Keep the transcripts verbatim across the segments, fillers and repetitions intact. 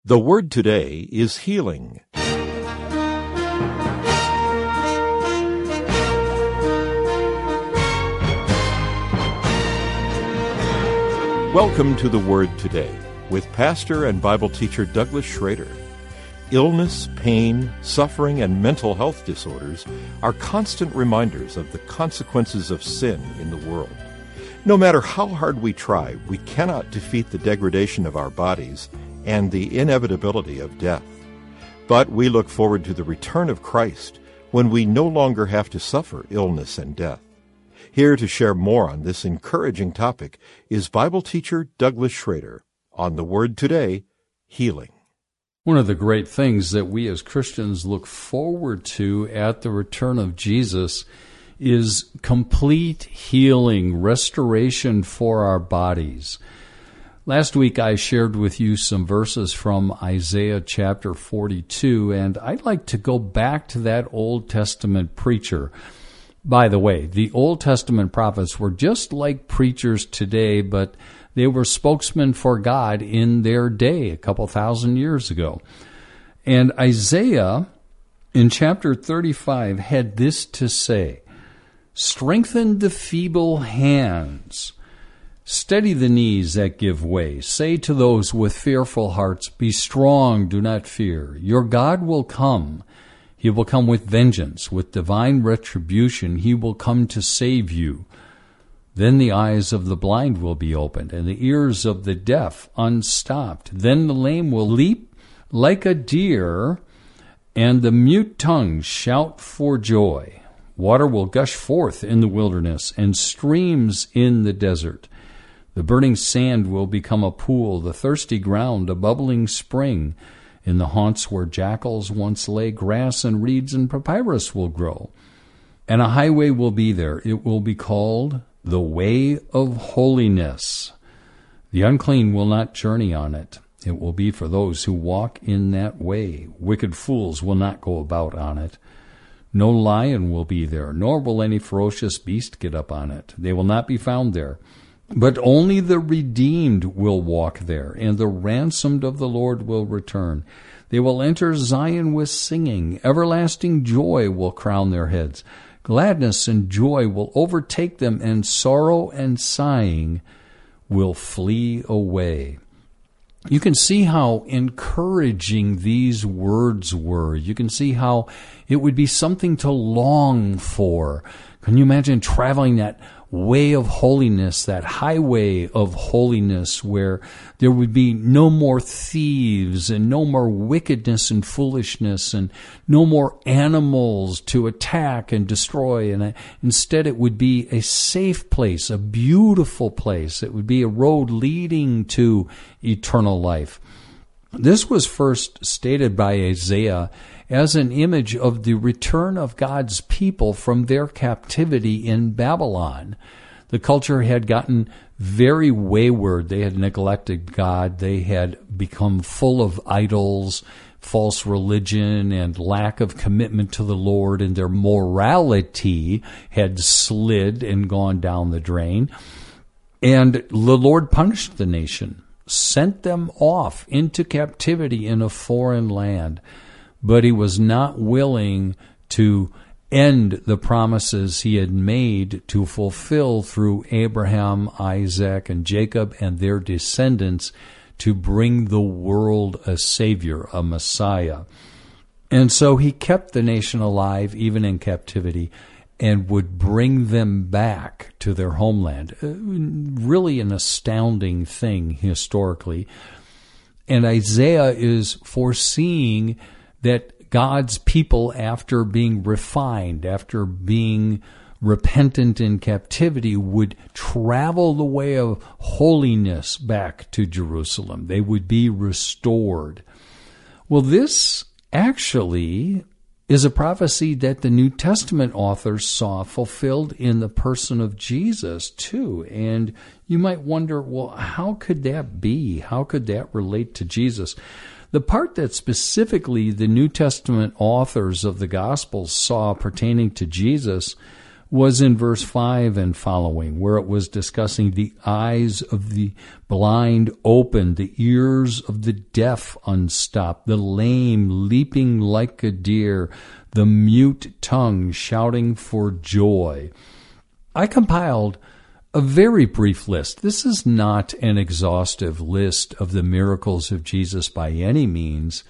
The word today is healing. Welcome to the Word Today with pastor and Bible teacher Douglas Schrader. Illness, pain, suffering, and mental health disorders are constant reminders of the consequences of sin in the world. No matter how hard we try, we cannot defeat the degradation of our bodies and the inevitability of death. But we look forward to the return of Christ when we no longer have to suffer illness and death. Here to share more on this encouraging topic is Bible teacher Douglas Schrader on the Word Today, Healing. One of the great things that we as Christians look forward to at the return of Jesus is complete healing, restoration for our bodies. Last week I shared with you some verses from Isaiah chapter forty-two, and I'd like to go back to that Old Testament preacher. By the way, the Old Testament prophets were just like preachers today, but they were spokesmen for God in their day, a couple thousand years ago. And Isaiah, in chapter thirty-five, had this to say: "Strengthen the feeble hands. Steady the knees that give way. Say to those with fearful hearts, be strong, do not fear. Your God will come. He will come with vengeance, with divine retribution. He will come to save you. Then the eyes of the blind will be opened, and the ears of the deaf unstopped. Then the lame will leap like a deer, and the mute tongues shout for joy. Water will gush forth in the wilderness, and streams in the desert. The burning sand will become a pool, the thirsty ground a bubbling spring. In the haunts where jackals once lay, grass and reeds and papyrus will grow. And a highway will be there. It will be called the Way of Holiness. The unclean will not journey on it. It will be for those who walk in that way. Wicked fools will not go about on it. No lion will be there, nor will any ferocious beast get up on it. They will not be found there. But only the redeemed will walk there, and the ransomed of the Lord will return. They will enter Zion with singing. Everlasting joy will crown their heads. Gladness and joy will overtake them, and sorrow and sighing will flee away." You can see how encouraging these words were. You can see how it would be something to long for. Can you imagine traveling that way of holiness, that highway of holiness, where there would be no more thieves and no more wickedness and foolishness and no more animals to attack and destroy. And instead it would be a safe place, a beautiful place. It would be a road leading to eternal life. This was first stated by Isaiah as an image of the return of God's people from their captivity in Babylon. The culture had gotten very wayward. They had neglected God. They had become full of idols, false religion, and lack of commitment to the Lord, and their morality had slid and gone down the drain. And the Lord punished the nation, sent them off into captivity in a foreign land. But he was not willing to end the promises he had made to fulfill through Abraham, Isaac, and Jacob and their descendants to bring the world a Savior, a Messiah. And so he kept the nation alive even in captivity and would bring them back to their homeland. Really an astounding thing historically. And Isaiah is foreseeing that God's people, after being refined, after being repentant in captivity, would travel the way of holiness back to Jerusalem. They would be restored. Well, this actually is a prophecy that the New Testament authors saw fulfilled in the person of Jesus, too. And you might wonder, well, how could that be? How could that relate to Jesus? The part that specifically the New Testament authors of the Gospels saw pertaining to Jesus was in verse five and following, where it was discussing the eyes of the blind opened, the ears of the deaf unstopped, the lame leaping like a deer, the mute tongue shouting for joy. I compiled a very brief list. This is not an exhaustive list of the miracles of Jesus by any means,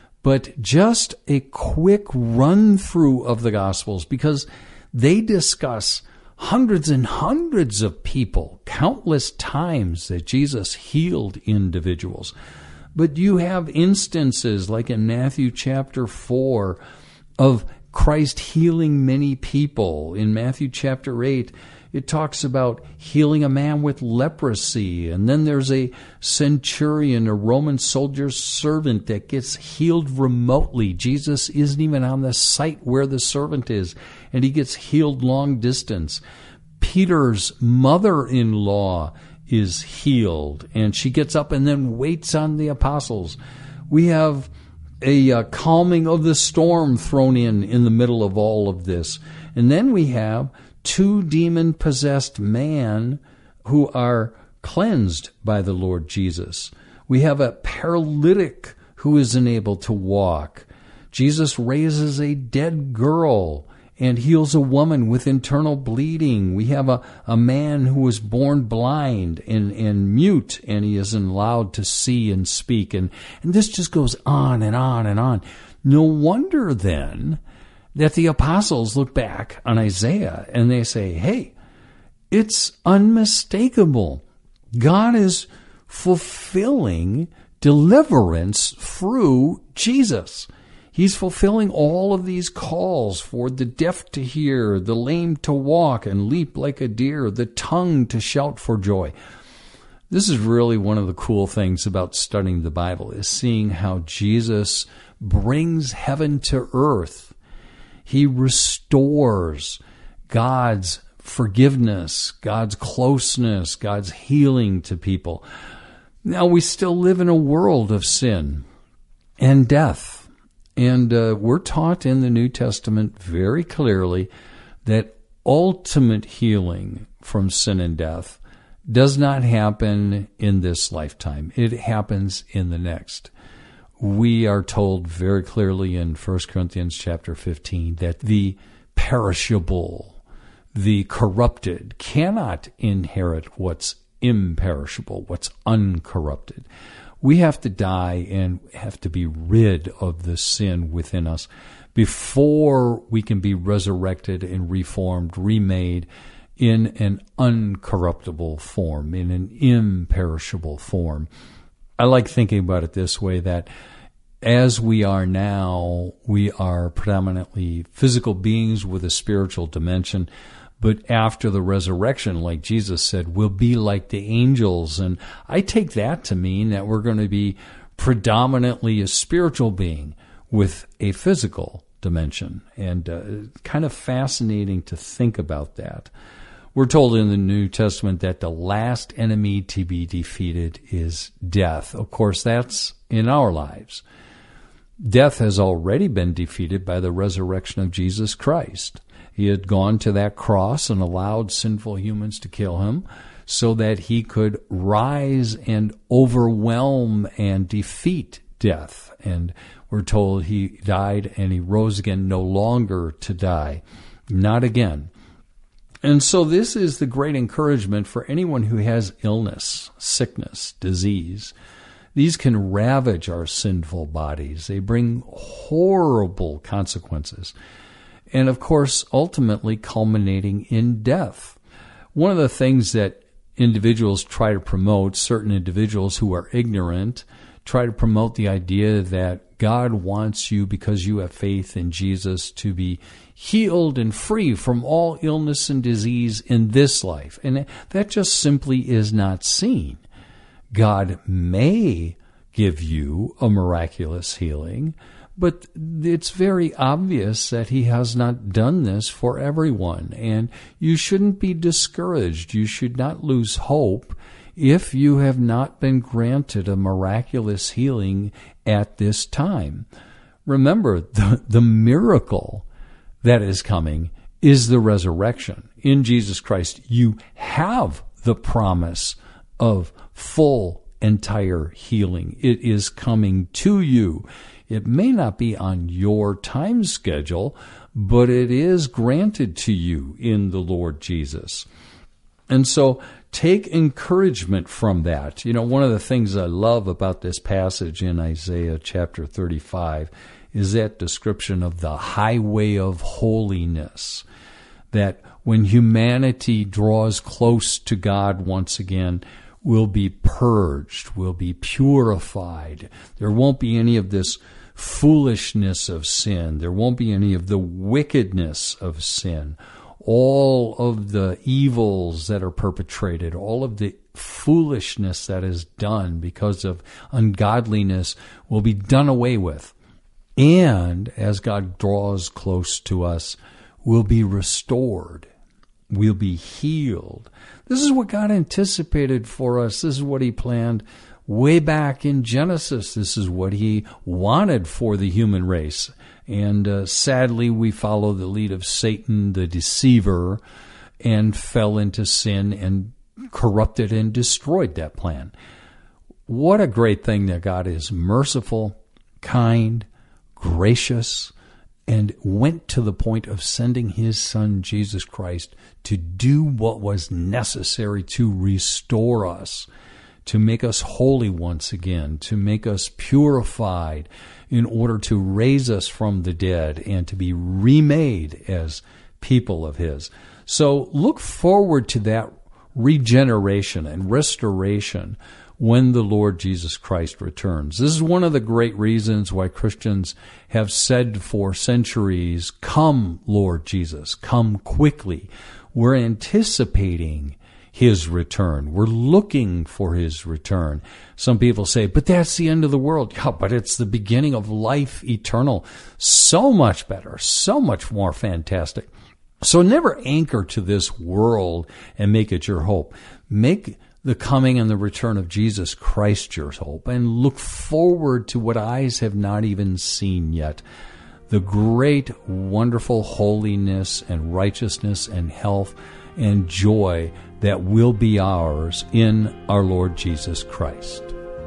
but just a quick run-through of the Gospels, because they discuss hundreds and hundreds of people, countless times that Jesus healed individuals. But you have instances like in Matthew chapter four of Christ healing many people. In Matthew chapter eight, it talks about healing a man with leprosy. And then there's a centurion, a Roman soldier's servant that gets healed remotely. Jesus isn't even on the site where the servant is, and he gets healed long distance. Peter's mother-in-law is healed, and she gets up and then waits on the apostles. We have a uh, calming of the storm thrown in in the middle of all of this. And then we have two demon-possessed men who are cleansed by the Lord Jesus. We have a paralytic who is unable to walk. Jesus raises a dead girl and heals a woman with internal bleeding. We have a, a man who was born blind and, and mute, and he isn't allowed to see and speak. And, and this just goes on and on and on. No wonder then that the apostles look back on Isaiah and they say, hey, it's unmistakable. God is fulfilling deliverance through Jesus. He's fulfilling all of these calls for the deaf to hear, the lame to walk and leap like a deer, the tongue to shout for joy. This is really one of the cool things about studying the Bible, is seeing how Jesus brings heaven to earth. He restores God's forgiveness, God's closeness, God's healing to people. Now, we still live in a world of sin and death. And uh, we're taught in the New Testament very clearly that ultimate healing from sin and death does not happen in this lifetime. It happens in the next. We are told very clearly in First Corinthians chapter fifteen that the perishable, the corrupted, cannot inherit what's imperishable, what's uncorrupted. We have to die and have to be rid of the sin within us before we can be resurrected and reformed, remade in an uncorruptible form, in an imperishable form. I like thinking about it this way, that as we are now, we are predominantly physical beings with a spiritual dimension. But after the resurrection, like Jesus said, we'll be like the angels. And I take that to mean that we're going to be predominantly a spiritual being with a physical dimension. And uh, kind of fascinating to think about that. We're told in the New Testament that the last enemy to be defeated is death. Of course, that's in our lives. Death has already been defeated by the resurrection of Jesus Christ. He had gone to that cross and allowed sinful humans to kill him so that he could rise and overwhelm and defeat death. And we're told he died and he rose again, no longer to die, not again. And so this is the great encouragement for anyone who has illness, sickness, disease. These can ravage our sinful bodies. They bring horrible consequences. And, of course, ultimately culminating in death. One of the things that individuals try to promote, certain individuals who are ignorant, try to promote the idea that God wants you, because you have faith in Jesus, to be healed and free from all illness and disease in this life. And that just simply is not seen. God may give you a miraculous healing, but it's very obvious that he has not done this for everyone. And you shouldn't be discouraged. You should not lose hope if you have not been granted a miraculous healing at this time. Remember, the, the miracle that is coming is the resurrection. In Jesus Christ, you have the promise of full, entire healing. It is coming to you. It may not be on your time schedule, but it is granted to you in the Lord Jesus. And so take encouragement from that. You know, one of the things I love about this passage in Isaiah chapter thirty-five is that description of the highway of holiness, that when humanity draws close to God once again, will be purged, will be purified. There won't be any of this foolishness of sin. There won't be any of the wickedness of sin. All of the evils that are perpetrated, all of the foolishness that is done because of ungodliness will be done away with. And as God draws close to us, we'll be restored. We'll be healed. This is what God anticipated for us. This is what He planned way back in Genesis. This is what He wanted for the human race. And uh, sadly, we follow the lead of Satan, the deceiver, and fell into sin and corrupted and destroyed that plan. What a great thing that God is merciful, kind, gracious, and went to the point of sending His Son, Jesus Christ, to do what was necessary to restore us, to make us holy once again, to make us purified in order to raise us from the dead and to be remade as people of His. So look forward to that regeneration and restoration when the Lord Jesus Christ returns. This is one of the great reasons why Christians have said for centuries, "Come, Lord Jesus, come quickly." We're anticipating His return. We're looking for His return. Some people say, but that's the end of the world. Yeah, but it's the beginning of life eternal. So much better, so much more fantastic. So never anchor to this world and make it your hope. Make the coming and the return of Jesus Christ your hope, and look forward to what eyes have not even seen yet. The great, wonderful holiness and righteousness and health and joy that will be ours in our Lord Jesus Christ.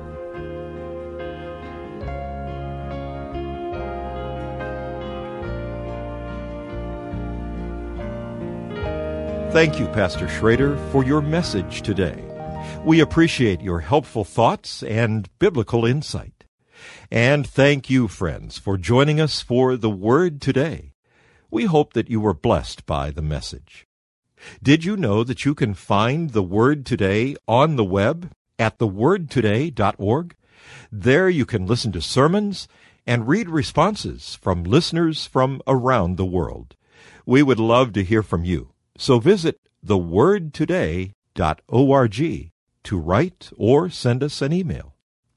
Thank you, Pastor Schrader, for your message today. We appreciate your helpful thoughts and biblical insight. And thank you, friends, for joining us for The Word Today. We hope that you were blessed by the message. Did you know that you can find The Word Today on the web at the word today dot org? There you can listen to sermons and read responses from listeners from around the world. We would love to hear from you, so visit the word today dot org to write or send us an email.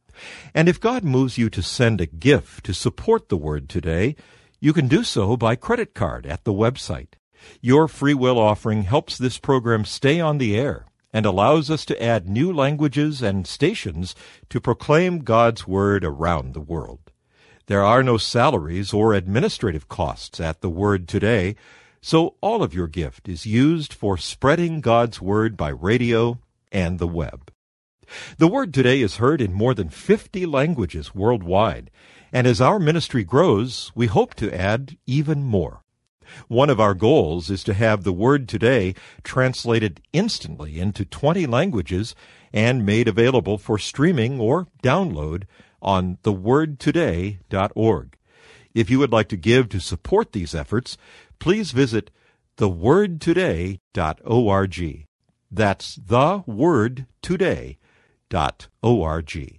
And if God moves you to send a gift to support The Word Today, you can do so by credit card at the website. Your free will offering helps this program stay on the air and allows us to add new languages and stations to proclaim God's Word around the world. There are no salaries or administrative costs at The Word Today, so all of your gift is used for spreading God's Word by radio and the web. The Word Today is heard in more than fifty languages worldwide, and as our ministry grows, we hope to add even more. One of our goals is to have The Word Today translated instantly into twenty languages and made available for streaming or download on the word today dot org. If you would like to give to support these efforts, please visit the word today dot org. That's the word today dot org.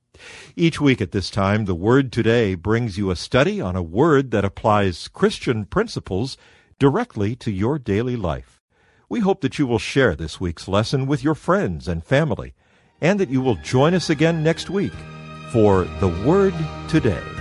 Each week at this time, The Word Today brings you a study on a word that applies Christian principles directly to your daily life. We hope that you will share this week's lesson with your friends and family, and that you will join us again next week for The Word Today.